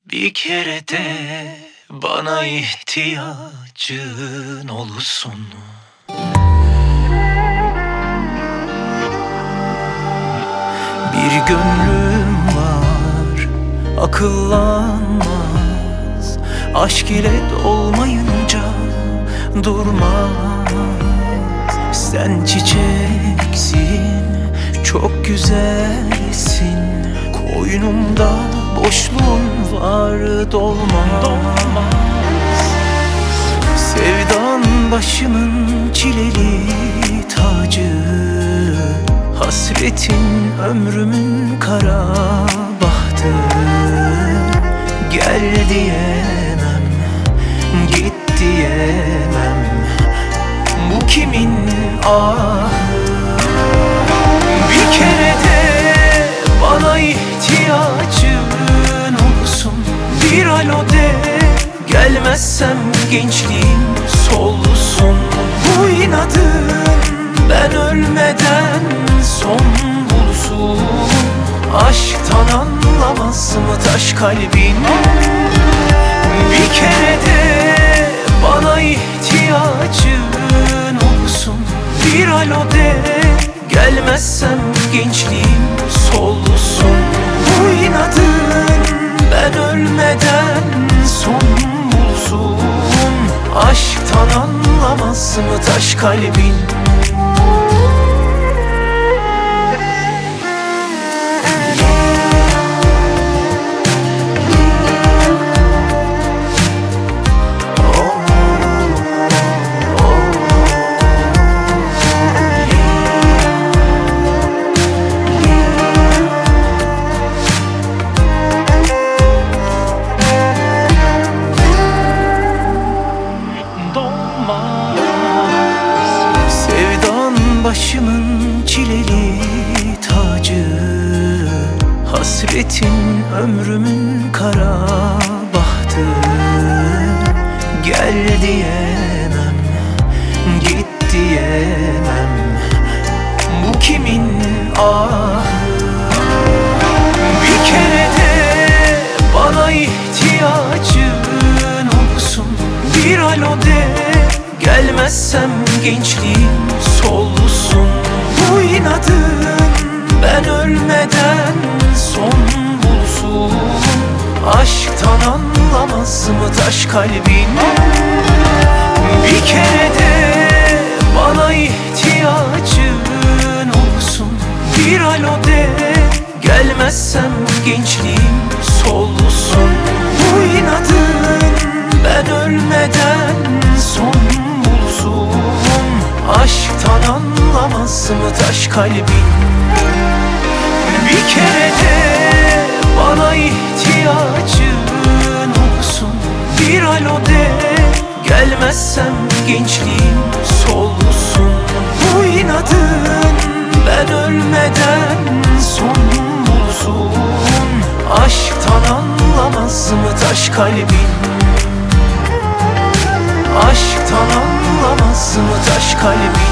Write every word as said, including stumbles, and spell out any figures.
Bir kere de bana ihtiyacın olsun. Bir gönlüm var, akıllanmaz. Aşk ile dolmayınca durmaz. Sen çiçeksin, çok güzelsin. Koynumda boşluğun var, dolmaz. Sevdan başımın çileli tacı, hasretin ömrümün kara bahtı. Gel diyemem, git diyemem, bu kimin ahı? Bir kere de bana ihtiyacın olsun. Bir alo de, gelmezsem gençliğim solsun. Bu inadın ben ölmeden son bulsun. Aşktan anlamaz mı taş kalbin? Bir kere de bana ihtiyacın olsun. Bir alo de, gelmezsem gençliğim solsun. Bu inadın ben ölmeden son bulsun. Aşktan anlamaz mı taş kalbin? Sevdan başımın çileli tacı, hasretin ömrümün kara bahtı. Gel diyemem, git diyemem, bu kimin ahı? Bir kere de bana ihtiyacın olsun. Bir alo de, gelmezsem gençliğim solsun. Bu inadın ben ölmeden son bulsun. Aşktan anlamaz mı taş kalbin? Bir kere de bana ihtiyacın olsun. Bir alo de, gelmezsem gençliğim solsun. Bu inadın ben ölmeden son bulsun. Aşktan anlamaz mı taş kalbin? Bir kere de bana ihtiyacın olsun. Bir alo de, gelmezsem gençliğim solsun. Bu inadın ben ölmeden son bulsun. Aşktan anlamaz mı taş kalbin? Aşktan anlamaz mı taş kalbin?